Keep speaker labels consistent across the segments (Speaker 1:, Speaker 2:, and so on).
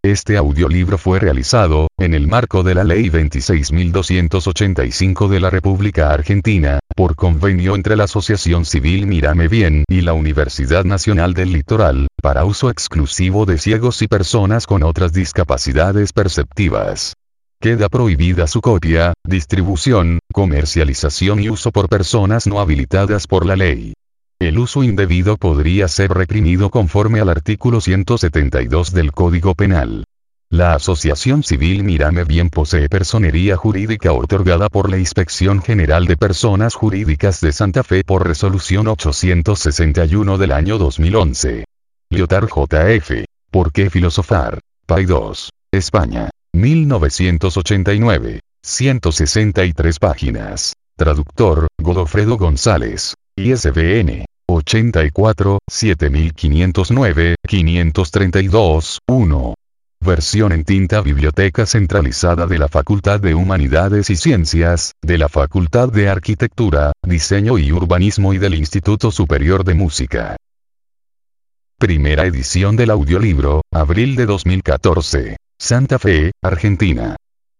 Speaker 1: Este audiolibro fue realizado, en el marco de la Ley 26.285 de la República Argentina, por convenio entre la Asociación Civil Mírame Bien y la Universidad Nacional del Litoral, para uso exclusivo de ciegos y personas con otras discapacidades perceptivas. Queda prohibida su copia, distribución, comercialización y uso por personas no habilitadas por la ley. El uso indebido podría ser reprimido conforme al artículo 172 del Código Penal. La Asociación Civil Mírame Bien posee personería jurídica otorgada por la Inspección General de Personas Jurídicas de Santa Fe por resolución 861 del año 2011. Lyotard J.F. ¿Por qué filosofar? Paidós, España. 1989. 163 páginas. Traductor, Godofredo González. ISBN 84 7509 532 1. Versión en tinta. Biblioteca Centralizada de la Facultad de Humanidades y Ciencias, de la Facultad de Arquitectura, Diseño y Urbanismo y del Instituto Superior de Música. Primera edición del audiolibro, abril de 2014. Santa Fe, Argentina.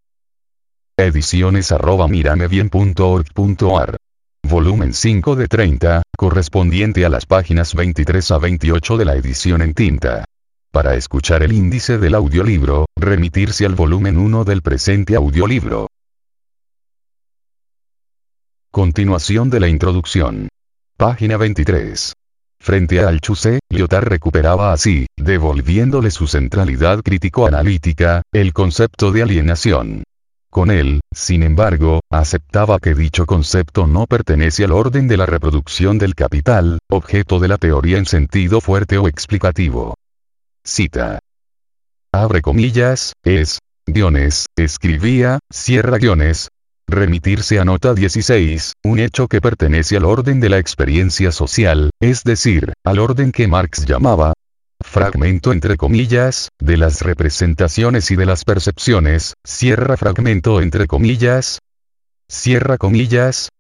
Speaker 1: Ediciones@miramebien.org.ar. Volumen 5 de 30, correspondiente a las páginas 23 a 28 de la edición en tinta. Para escuchar el índice del audiolibro, remitirse al volumen 1 del presente audiolibro. Continuación de la introducción. Página 23. Frente a Althusser, Lyotard recuperaba así, devolviéndole su centralidad crítico-analítica, el concepto de alienación. Con él, sin embargo, aceptaba que dicho concepto no pertenece al orden de la reproducción del capital, objeto de la teoría en sentido fuerte o explicativo. Cita. Abre comillas, Diones, escribía, cierra guiones. Remitirse a nota 16, un hecho que pertenece al orden de la experiencia social, es decir, al orden que Marx llamaba fragmento entre comillas, de las representaciones y de las percepciones, cierra fragmento entre comillas, cierra comillas.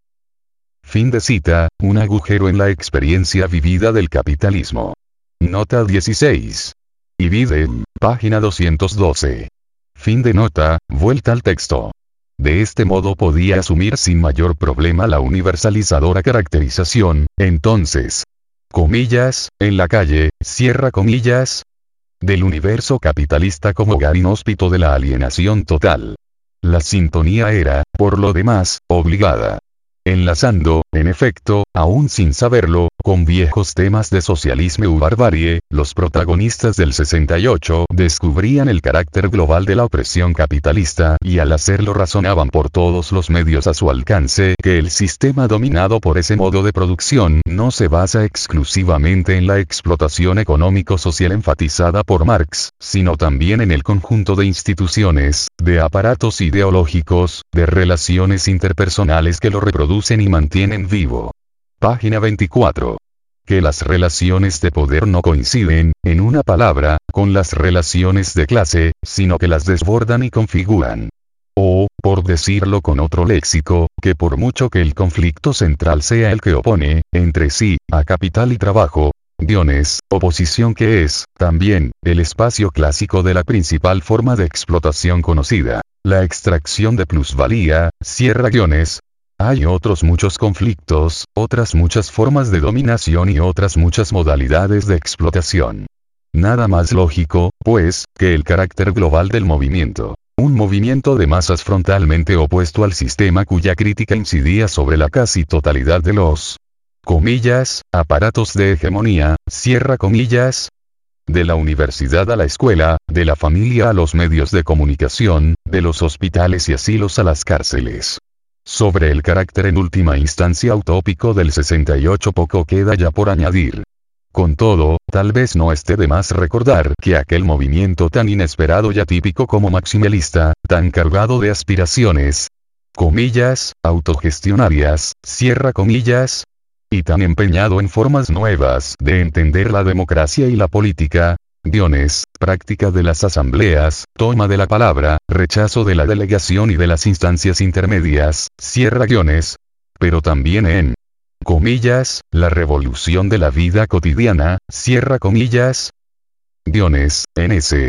Speaker 1: Fin de cita, un agujero en la experiencia vivida del capitalismo. Nota 16. Ibidem, página 212. Fin de nota, vuelta al texto. De este modo podía asumir sin mayor problema la universalizadora caracterización, entonces, comillas, en la calle, cierra comillas, del universo capitalista como hogar inhóspito de la alienación total. La sintonía era, por lo demás, obligada. Enlazando, en efecto, aún sin saberlo, con viejos temas de socialismo u barbarie, los protagonistas del 68 descubrían el carácter global de la opresión capitalista y al hacerlo razonaban por todos los medios a su alcance que el sistema dominado por ese modo de producción no se basa exclusivamente en la explotación económico-social enfatizada por Marx, sino también en el conjunto de instituciones, de aparatos ideológicos, de relaciones interpersonales que lo reproducen y mantienen vivo. Página 24. Que las relaciones de poder no coinciden, en una palabra, con las relaciones de clase, sino que las desbordan y configuran. O, por decirlo con otro léxico, que por mucho que el conflicto central sea el que opone, entre sí, a capital y trabajo, Diones, oposición que es, también, el espacio clásico de la principal forma de explotación conocida, la extracción de plusvalía, cierra guiones. Hay otros muchos conflictos, otras muchas formas de dominación y otras muchas modalidades de explotación. Nada más lógico, pues, que el carácter global del movimiento. Un movimiento de masas frontalmente opuesto al sistema cuya crítica incidía sobre la casi totalidad de los comillas, aparatos de hegemonía, cierra comillas, de la universidad a la escuela, de la familia a los medios de comunicación, de los hospitales y asilos a las cárceles. Sobre el carácter en última instancia utópico del 68 poco queda ya por añadir. Con todo, tal vez no esté de más recordar que aquel movimiento tan inesperado y atípico como maximalista, tan cargado de aspiraciones, comillas, autogestionarias, cierra comillas, y tan empeñado en formas nuevas de entender la democracia y la política, Diones, práctica de las asambleas, toma de la palabra, rechazo de la delegación y de las instancias intermedias, cierra guiones, pero también en comillas, la revolución de la vida cotidiana, cierra comillas, Diones, en ese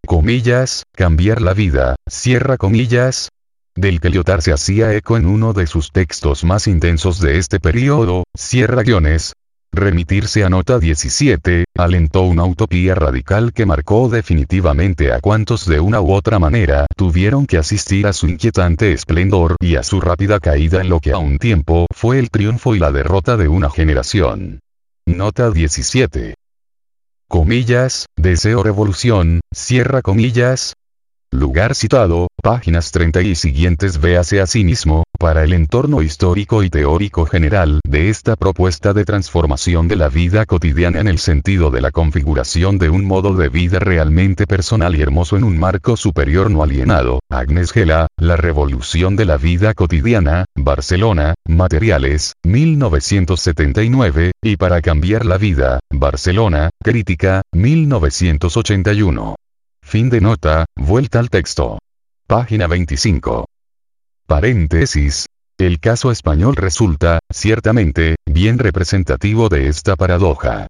Speaker 1: comillas, cambiar la vida, cierra comillas, del que Lyotard se hacía eco en uno de sus textos más intensos de este periodo, cierra guiones. Remitirse a nota 17, alentó una utopía radical que marcó definitivamente a cuantos de una u otra manera tuvieron que asistir a su inquietante esplendor y a su rápida caída en lo que a un tiempo fue el triunfo y la derrota de una generación. Nota 17. Comillas, deseo revolución, cierra comillas. Lugar citado, páginas 30 y siguientes. Véase asimismo, para el entorno histórico y teórico general de esta propuesta de transformación de la vida cotidiana en el sentido de la configuración de un modo de vida realmente personal y hermoso en un marco superior no alienado, Agnes Gela, La revolución de la vida cotidiana, Barcelona, Materiales, 1979, y Para cambiar la vida, Barcelona, Crítica, 1981. Fin de nota, vuelta al texto. Página 25. Paréntesis. El caso español resulta, ciertamente, bien representativo de esta paradoja.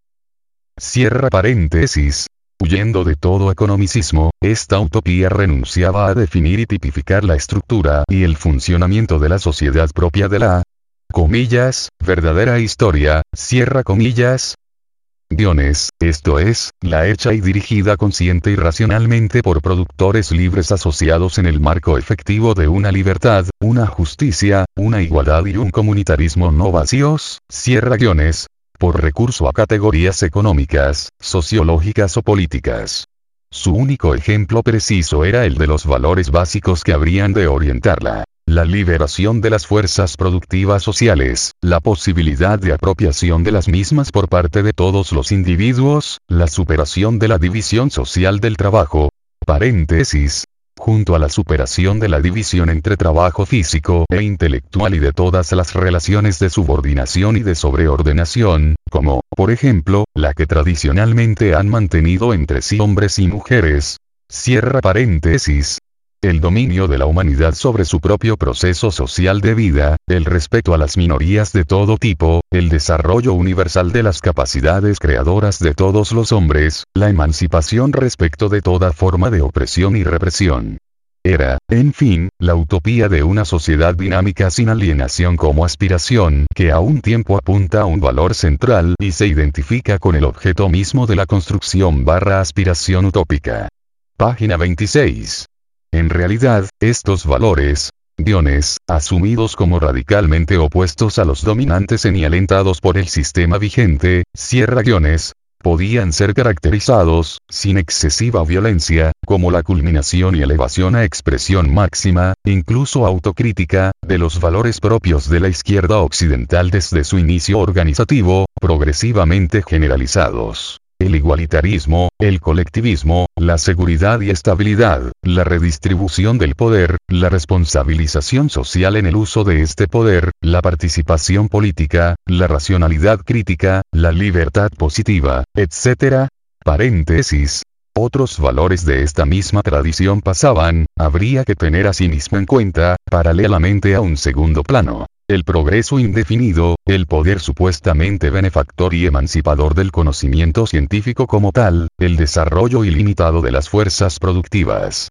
Speaker 1: Cierra paréntesis. Huyendo de todo economicismo, esta utopía renunciaba a definir y tipificar la estructura y el funcionamiento de la sociedad propia de la, comillas, verdadera historia, cierra comillas, guiones, esto es, la hecha y dirigida consciente y racionalmente por productores libres asociados en el marco efectivo de una libertad, una justicia, una igualdad y un comunitarismo no vacíos, cierra guiones, por recurso a categorías económicas, sociológicas o políticas. Su único ejemplo preciso era el de los valores básicos que habrían de orientarla. La liberación de las fuerzas productivas sociales, la posibilidad de apropiación de las mismas por parte de todos los individuos, la superación de la división social del trabajo, paréntesis, junto a la superación de la división entre trabajo físico e intelectual y de todas las relaciones de subordinación y de sobreordenación, como, por ejemplo, la que tradicionalmente han mantenido entre sí hombres y mujeres, cierra paréntesis. El dominio de la humanidad sobre su propio proceso social de vida, el respeto a las minorías de todo tipo, el desarrollo universal de las capacidades creadoras de todos los hombres, la emancipación respecto de toda forma de opresión y represión. Era, en fin, la utopía de una sociedad dinámica sin alienación como aspiración, que a un tiempo apunta a un valor central y se identifica con el objeto mismo de la construcción/aspiración utópica. Página 26. En realidad, estos valores, guiones, asumidos como radicalmente opuestos a los dominantes y alentados por el sistema vigente, cierra guiones, podían ser caracterizados, sin excesiva violencia, como la culminación y elevación a expresión máxima, incluso autocrítica, de los valores propios de la izquierda occidental desde su inicio organizativo, progresivamente generalizados. El igualitarismo, el colectivismo, la seguridad y estabilidad, la redistribución del poder, la responsabilización social en el uso de este poder, la participación política, la racionalidad crítica, la libertad positiva, etc. Paréntesis. Otros valores de esta misma tradición pasaban, habría que tener asimismo en cuenta, paralelamente a un segundo plano. El progreso indefinido, el poder supuestamente benefactor y emancipador del conocimiento científico como tal, el desarrollo ilimitado de las fuerzas productivas.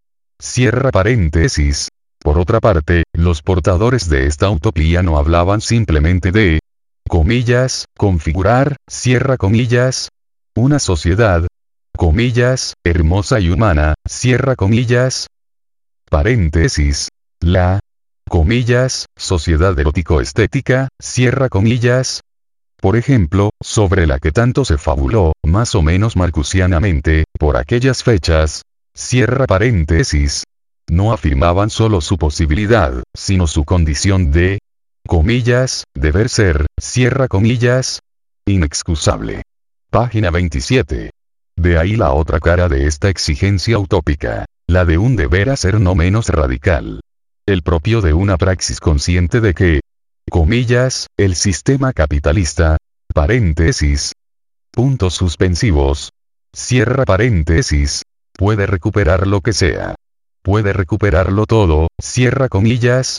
Speaker 1: Cierra paréntesis. Por otra parte, los portadores de esta utopía no hablaban simplemente de, comillas, configurar, cierra comillas, una sociedad, comillas, hermosa y humana, cierra comillas, paréntesis, la, comillas, sociedad erótico-estética, cierra comillas, por ejemplo, sobre la que tanto se fabuló, más o menos marcusianamente, por aquellas fechas, cierra paréntesis, no afirmaban solo su posibilidad, sino su condición de, comillas, deber ser, cierra comillas, inexcusable. Página 27. De ahí la otra cara de esta exigencia utópica, la de un deber ser no menos radical. El propio de una praxis consciente de que, comillas, el sistema capitalista, paréntesis, puntos suspensivos, cierra paréntesis, puede recuperar lo que sea. Puede recuperarlo todo, cierra comillas.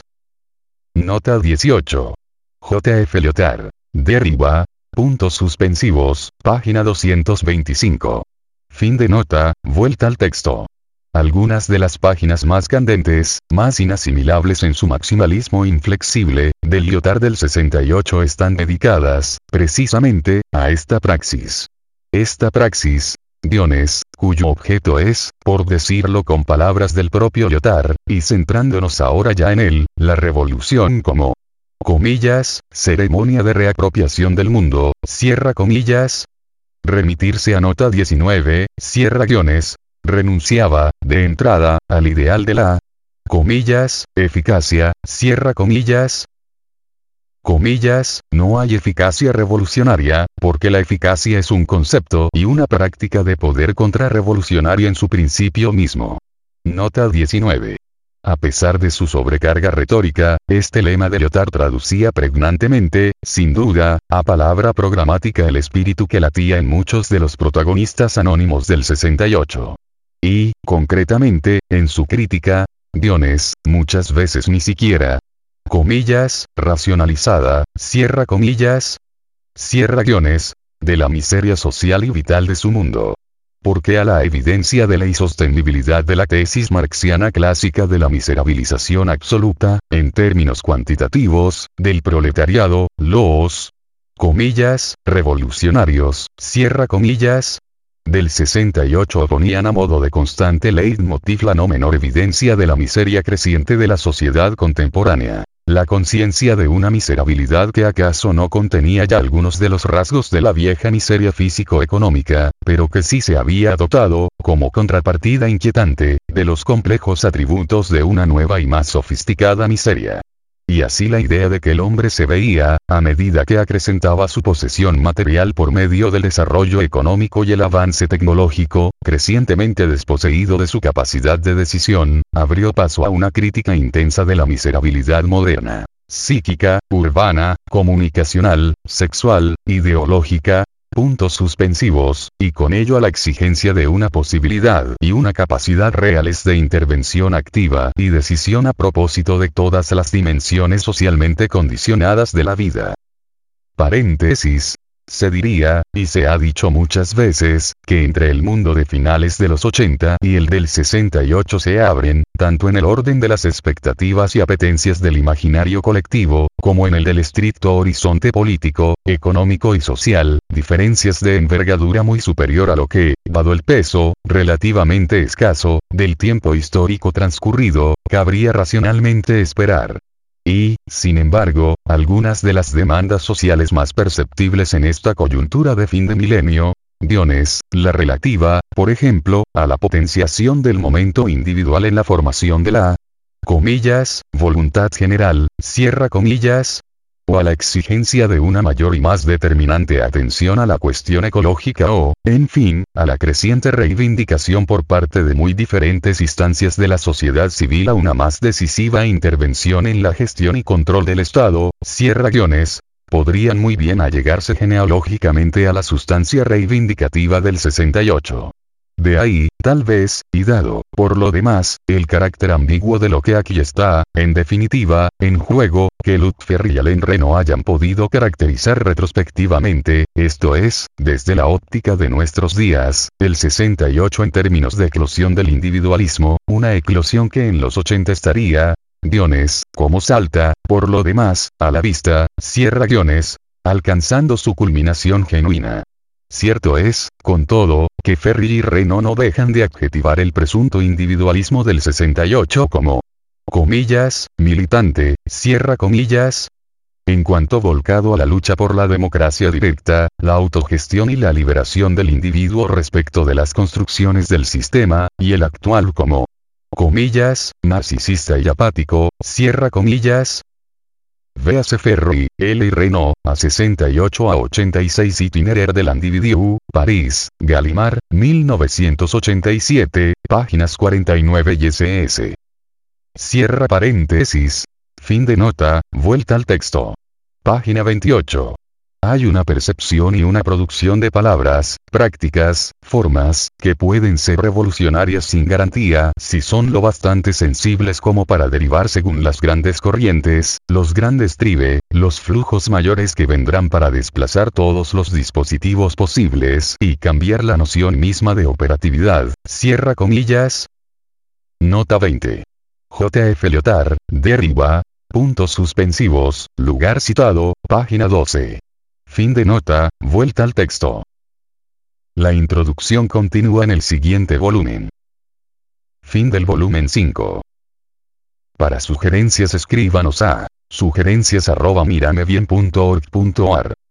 Speaker 1: Nota 18. J. F. Lyotard. Deriva, puntos suspensivos, página 225. Fin de nota, vuelta al texto. Algunas de las páginas más candentes, más inasimilables en su maximalismo inflexible, del Lyotard del 68 están dedicadas, precisamente, a esta praxis. Esta praxis, cuyo objeto es, por decirlo con palabras del propio Lyotard, y centrándonos ahora ya en él, la revolución como, comillas, ceremonia de reapropiación del mundo, cierra comillas, remitirse a nota 19, cierra guiones, renunciaba, de entrada, al ideal de la, comillas, eficacia, cierra comillas, no hay eficacia revolucionaria, porque la eficacia es un concepto y una práctica de poder contrarrevolucionaria en su principio mismo. Nota 19. A pesar de su sobrecarga retórica, este lema de Lyotard traducía pregnantemente, sin duda, a palabra programática el espíritu que latía en muchos de los protagonistas anónimos del 68. Y, concretamente, en su crítica, muchas veces ni siquiera, comillas, racionalizada, cierra guiones, de la miseria social y vital de su mundo. Porque a la evidencia de la insostenibilidad de la tesis marxiana clásica de la miserabilización absoluta, en términos cuantitativos, del proletariado, los, comillas, revolucionarios, cierra comillas, del 68 oponían a modo de constante leitmotiv la no menor evidencia de la miseria creciente de la sociedad contemporánea. La conciencia de una miserabilidad que acaso no contenía ya algunos de los rasgos de la vieja miseria físico-económica, pero que sí se había dotado, como contrapartida inquietante, de los complejos atributos de una nueva y más sofisticada miseria. Y así la idea de que el hombre se veía, a medida que acrecentaba su posesión material por medio del desarrollo económico y el avance tecnológico, crecientemente desposeído de su capacidad de decisión, abrió paso a una crítica intensa de la miserabilidad moderna, psíquica, urbana, comunicacional, sexual, ideológica, puntos suspensivos, y con ello a la exigencia de una posibilidad y una capacidad reales de intervención activa y decisión a propósito de todas las dimensiones socialmente condicionadas de la vida. Paréntesis. Se diría, y se ha dicho muchas veces, que entre el mundo de finales de los 80 y el del 68 se abren, tanto en el orden de las expectativas y apetencias del imaginario colectivo, como en el del estricto horizonte político, económico y social, diferencias de envergadura muy superior a lo que, dado el peso, relativamente escaso, del tiempo histórico transcurrido, cabría racionalmente esperar. Y, sin embargo, algunas de las demandas sociales más perceptibles en esta coyuntura de fin de milenio, la relativa, por ejemplo, a la potenciación del momento individual en la formación de la, comillas, voluntad general, cierra comillas, o a la exigencia de una mayor y más determinante atención a la cuestión ecológica o, en fin, a la creciente reivindicación por parte de muy diferentes instancias de la sociedad civil a una más decisiva intervención en la gestión y control del Estado, cierra guiones, podrían muy bien allegarse genealógicamente a la sustancia reivindicativa del 68. De ahí, tal vez, y dado, por lo demás, el carácter ambiguo de lo que aquí está, en definitiva, en juego, que Lutfer y Alain Renaud hayan podido caracterizar retrospectivamente, esto es, desde la óptica de nuestros días, el 68 en términos de eclosión del individualismo, una eclosión que en los 80 estaría, como salta, por lo demás, a la vista, cierra guiones, alcanzando su culminación genuina. Cierto es, con todo, que Ferri y Renaud no dejan de adjetivar el presunto individualismo del 68 como, comillas, militante, cierra comillas, en cuanto volcado a la lucha por la democracia directa, la autogestión y la liberación del individuo respecto de las construcciones del sistema, y el actual como, comillas, narcisista y apático, cierra comillas. Véase Ferri, L. y Renaud, a 68 a 86 Itinéraire de l'individu, París, Gallimard, 1987, páginas 49 y ss. Cierra paréntesis. Fin de nota, vuelta al texto. Página 28. Hay una percepción y una producción de palabras, prácticas, formas, que pueden ser revolucionarias sin garantía si son lo bastante sensibles como para derivar según las grandes corrientes, los grandes tribe, los flujos mayores que vendrán para desplazar todos los dispositivos posibles y cambiar la noción misma de operatividad. Cierra comillas. Nota 20. J.F. Lyotard, Deriva. Puntos suspensivos, lugar citado, página 12. Fin de nota, vuelta al texto. La introducción continúa en el siguiente volumen. Fin del volumen 5. Para sugerencias escríbanos a sugerencias@miramebien.org.ar